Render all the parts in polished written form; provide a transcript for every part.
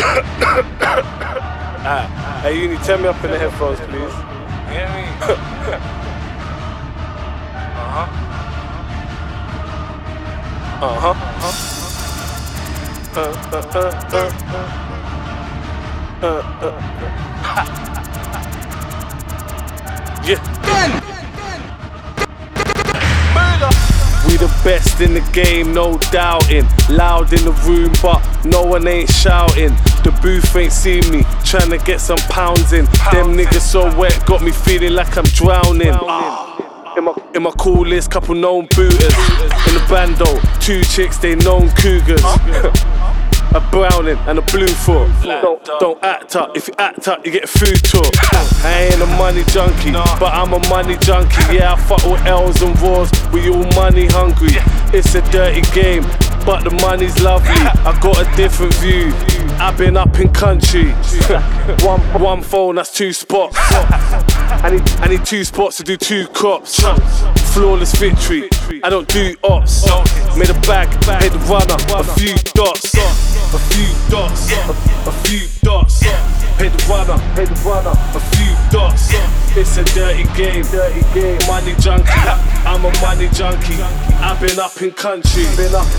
Hey, Uni, turn me up in the headphones, please. You hear me? Yeah. We the best in the game, no doubting. Loud in the room, but no one ain't shouting. The booth ain't seen me, trying to get some pounds in. Them niggas so wet, got me feeling like I'm drowning. In my coolest, couple known booters. In the bando, 2 chicks, they known cougars. A browning and a blue foot. Don't act up, if you act up, you get a food tour. I ain't a money junkie, but I'm a money junkie. Yeah, I fuck with L's and Raws, we all money hungry. It's a dirty game, but the money's lovely. I got a different view, I've been up in country. One phone, that's 2 spots. I need 2 spots to do 2 crops. Flawless victory, I don't do ops. Made a bag, hit the runner, a few dots. A few dots, a few dots. Hit the runner, a few dots. It's a dirty game, money junkie. I'm a money junkie. I've been up in country, been up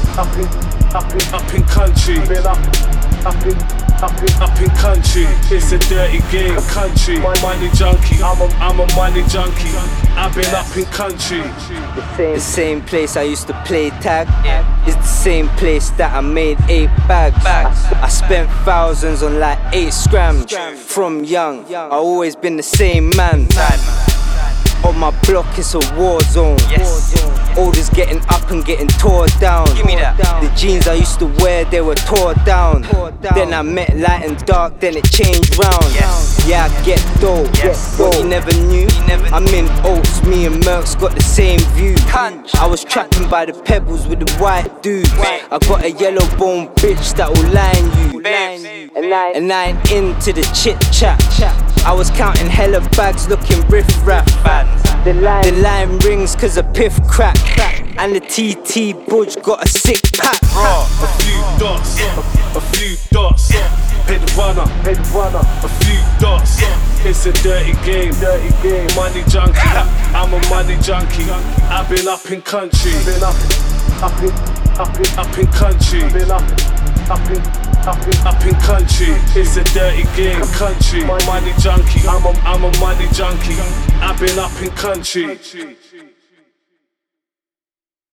in country, been up in country. It's a dirty game, country. Money junkie, I'm a money junkie. I've been up in country. The same place I used to play tag is the same place that I made 8 bags. I spent thousands on like 8 scrams. From young, I always been the same man. On my block it's a war zone. Orders getting up and getting tore down. Give me that. The jeans I used to wear, they were tore down. Then I met light and dark, then it changed round. Yeah, I get dope. What you never knew? I'm in Oaks, me and Mercs got the same view. I was trapping by the pebbles with the white dudes. I got a yellow bone bitch that will line you. And I ain't into the chit chat. I was counting hella bags looking riff-raff. The line rings cause a piff crack. And the TT Budge got a sick pack. A few dots, a few dots. Hit the runner, a few dots. It's a dirty game, money junkie. I'm a money junkie. I've been up in country, been up in country, been up in country. It's a dirty game, country. Money junkie. I'm a money junkie. I've been up in country.